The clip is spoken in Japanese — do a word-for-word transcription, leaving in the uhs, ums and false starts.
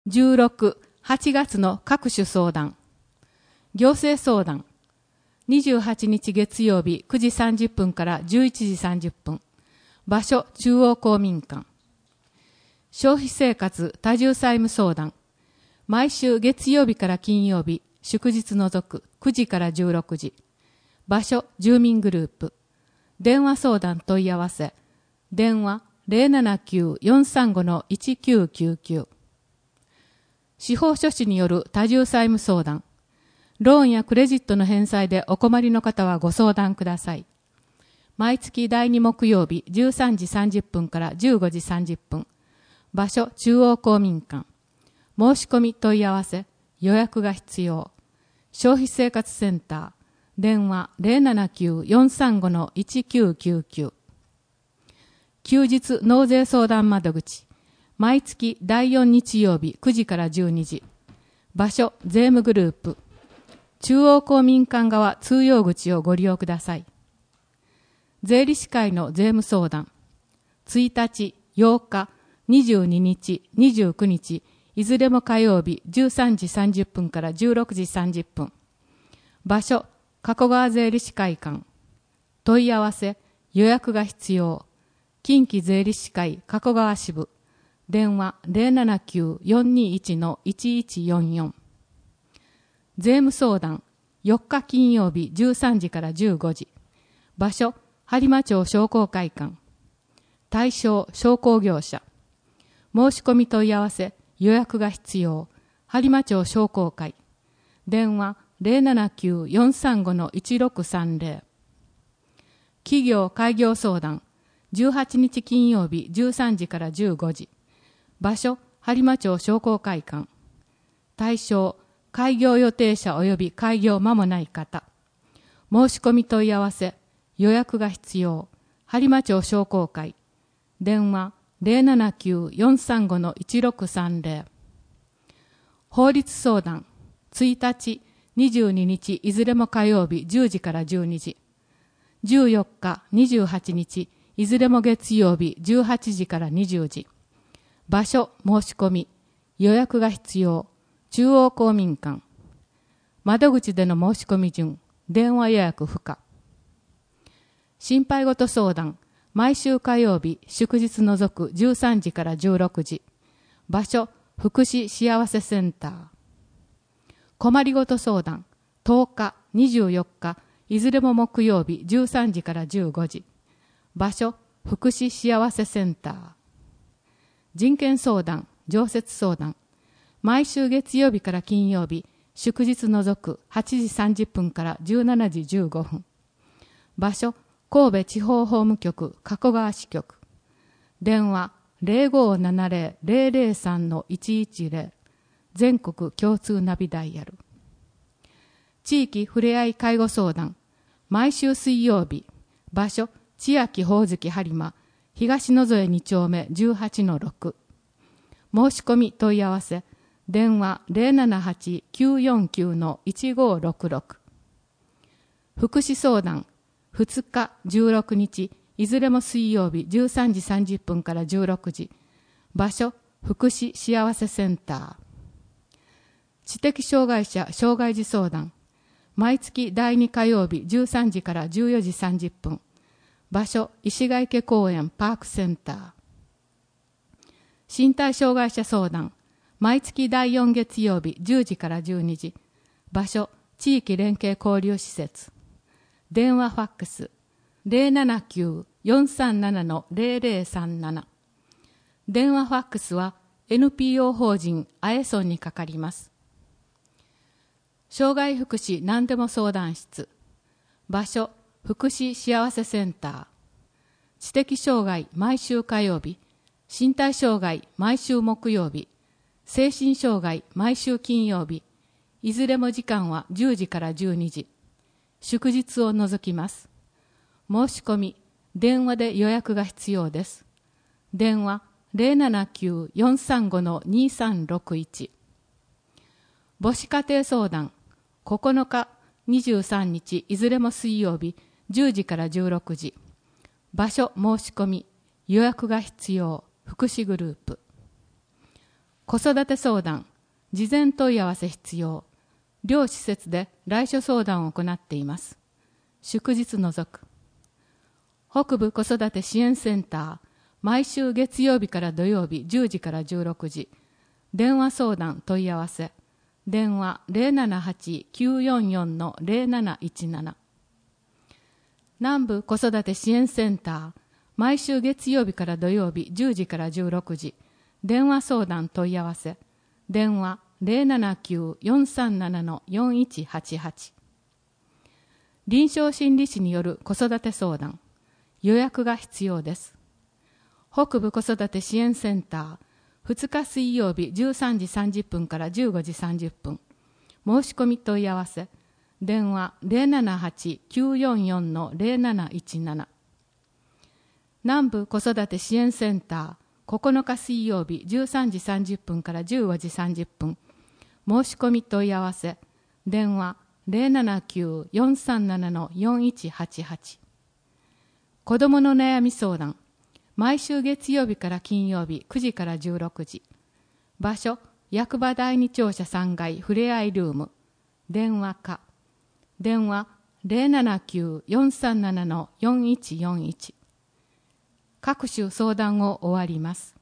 じゅうろく、はちがつの各種相談。行政相談。にじゅうはちにち月曜日くじさんじゅっぷんからじゅういちじさんじゅっぷん。場所中央公民館。消費生活多重債務相談。毎週月曜日から金曜日、祝日除くくじからじゅうろくじ。場所住民グループ。電話相談問い合わせ。電話 ゼロななきゅう よんさんご いちきゅうきゅうきゅう。司法書士による多重債務相談。ローンやクレジットの返済でお困りの方はご相談ください。毎月だいに木曜日じゅうさんじさんじゅっぷんからじゅうごじさんじゅっぷん。場所中央公民館。申し込み問い合わせ。予約が必要。消費生活センター。電話 ゼロななきゅう よんさんご いちきゅうきゅうきゅう。休日納税相談窓口。毎月だいよん日曜日くじからじゅうにじ。場所税務グループ。中央公民館側通用口をご利用ください。税理士会の税務相談。ついたち、ようか、にじゅうににち、にじゅうくにち、いずれも火曜日じゅうさんじさんじゅっぷんからじゅうろくじさんじゅっぷん。場所加古川税理士会館。問い合わせ、予約が必要。近畿税理士会加古川支部。電話 ゼロななきゅう よんにいち いちいちよんよん。税務相談よっか金曜日じゅうさんじからじゅうごじ。場所播磨町商工会館。対象商工業者。申し込み問い合わせ予約が必要。播磨町商工会。電話 ゼロななきゅう よんさんご いちろくさんぜろ。企業開業相談じゅうはちにち金曜日じゅうさんじからじゅうごじ。場所播磨町商工会館。対象開業予定者及び開業間もない方。申し込み問い合わせ予約が必要。播磨町商工会。電話 ゼロななきゅう よんさんご いちろくさんぜろ。法律相談ついたち、にじゅうににちいずれも火曜日じゅうじからじゅうにじ。じゅうよっか、にじゅうはちにちいずれも月曜日じゅうはちじからにじゅうじ。場所申し込み予約が必要。中央公民館。窓口での申し込み順。電話予約不可。心配事相談毎週火曜日祝日除くじゅうさんじからじゅうろくじ。場所福祉幸せセンター。困りごと相談とおか、にじゅうよっかいずれも木曜日じゅうさんじからじゅうごじ。場所福祉幸せセンター。人権相談常設相談毎週月曜日から金曜日祝日除くはちじさんじゅっぷんからじゅうしちじじゅうごふん。場所神戸地方法務局加古川支局。電話 ゼロごななゼロ ゼロゼロさん いちいちゼロ。全国共通ナビダイヤル。地域ふれあい介護相談毎週水曜日。場所千秋ほおずき播磨東野添に丁目 じゅうはちのろく。申し込み問い合わせ電話 ゼロななはち きゅうよんきゅう いちごろくろく。福祉相談ふつかじゅうろくにちいずれも水曜日じゅうさんじさんじゅっぷんからじゅうろくじ。場所福祉幸せセンター。知的障害者障害児相談毎月だいに火曜日じゅうさんじからじゅうよじさんじゅっぷん。場所石ヶ池公園パークセンター。身体障害者相談毎月だいよん月曜日じゅうじからじゅうにじ。場所地域連携交流施設。電話ファックス ゼロななきゅう よんさんなな ゼロゼロさんなな。電話ファックスは エヌピーオー 法人アエソンにかかります。障害福祉何でも相談室。場所福祉幸せセンター。知的障害毎週火曜日。身体障害毎週木曜日。精神障害毎週金曜日。いずれも時間はじゅうじからじゅうにじ。祝日を除きます。申し込み電話で予約が必要です。電話 ゼロななきゅう よんさんご にさんろくいち。母子家庭相談ここのか、にじゅうさんにちいずれも水曜日じゅうじからじゅうろくじ。場所申し込み予約が必要。福祉グループ。 子育て相談、事前問い合わせ必要。両施設で来所相談を行っています。祝日除く。北部子育て支援センター、毎週月曜日から土曜日じゅうじからじゅうろくじ。電話相談問い合わせ。電話 ゼロななはち きゅうよんよん のゼロなないちなな。南部子育て支援センター、毎週月曜日から土曜日じゅうじからじゅうろくじ。電話相談問い合わせ。電話 ゼロななきゅう よんさんなな のよんいちはちはち。臨床心理士による子育て相談。予約が必要です。北部子育て支援センター、ふつか水曜日じゅうさんじさんじゅっぷんからじゅうごじさんじゅっぷん。申し込み問い合わせ。電話 ゼロななはち きゅうよんよん のゼロなないちなな。南部子育て支援センター、ここのか水曜日じゅうさんじさんじゅっぷんからじゅうごじさんじゅっぷん。申し込み問い合わせ。電話 ゼロななきゅう よんさんなな のよんいちはちはち。子どもの悩み相談。毎週月曜日から金曜日くじからじゅうろくじ。場所、役場第二庁舎さんがいふれあいルーム。電話か。電話 ゼロななきゅう よんさんなな のよんいちよんいち。各種相談を終わります。